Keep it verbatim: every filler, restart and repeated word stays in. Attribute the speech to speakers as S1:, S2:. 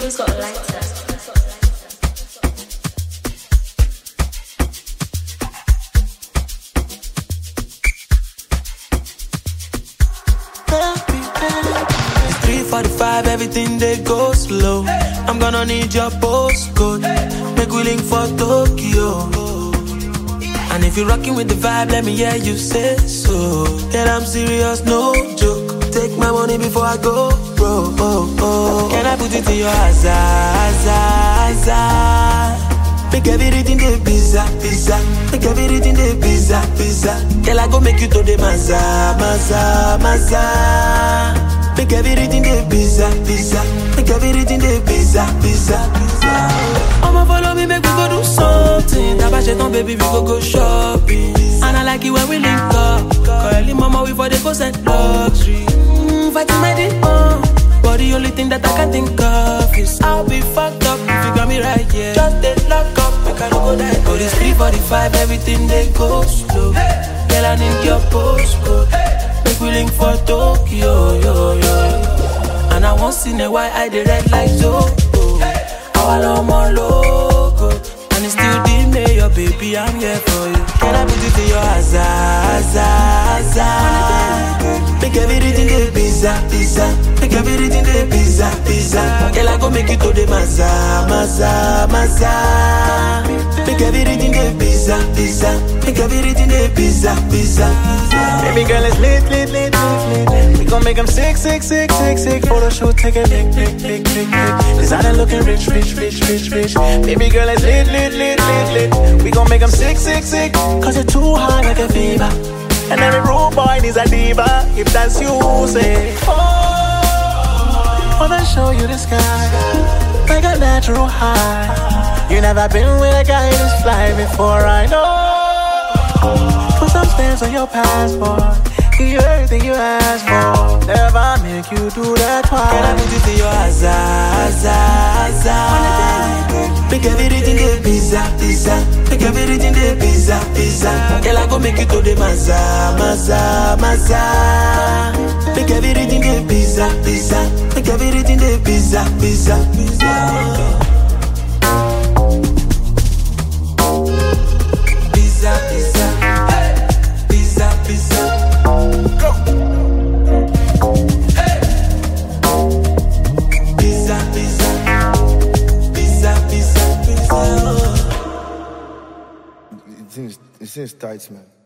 S1: Who's got a lighter?
S2: three forty-five, everything they go slow. I'm gonna need your postcode. Make we link for Tokyo. And if you're rocking with the vibe, let me hear you say so. Yeah, I'm serious, no joke. Take my money before I go, bro. Oh, oh. Can I put it in your eyes, eyes, eyes, eyes? Make everything the pizza, pizza. Make everything the pizza, pizza. Girl, I go make you to the maza, maza, maza. Make everything the pizza, pizza. Make everything the pizza, pizza, pizza. I'ma follow me, make we go do something. Tabache ton baby, we go go shopping. And I like it when we link up. Curly mama, we for the go set luxury. Mmm, fighting my demon. But the only thing that I can think of is I'll be fucked up if you got me right, yeah. Just they lock up, make I don't go die. Oh, this three forty-five, everything they go slow. Girl, I need your postcode. Make we link for Tokyo, yo, yo. And I won't see no why I did red like so. Our love more logo. And it's still the mayor, baby, I'm here for you. Can I put it in your eyes, eyes, eyes, eyes? Make everything the pizza, pizza. Make everything the pizza, pizza. Girl, I go make you to the maza, maza, maza. Make everything the pizza, pizza. Make everything the pizza, pizza.
S3: Baby girl, it's lit, lit, lit, lit, lit. We gon' make them sick, sick, sick, sick, sick. Photo shoot, take a pic, pic, pic, pic, pic. Designer looking rich, rich, rich, rich, rich. Baby girl, it's lit, lit, lit, lit, lit. We gon' make them sick, sick, sick. Cause you're too high like a fever. And every rude boy needs a diva. If that's you, say, oh, wanna show you the sky like a natural high. You never been with a guy this fly before, I know. Put some stamps on your passport. Give you everything you ask for. Never make you do that twice.
S2: Can I put it in your eyes, eyes, eyes, eyes? Make everything the pizza, pizza. Make everything the pizza, pizza. Girl, I go make you to the maza, maza, maza. Make everything the pizza, pizza. Make everything the pizza, pizza, pizza. Pizza, pizza. Pizza, pizza. Go. Hey. Pizza, pizza. Pizza, pizza, pizza.
S4: It seems, it seems tight, man.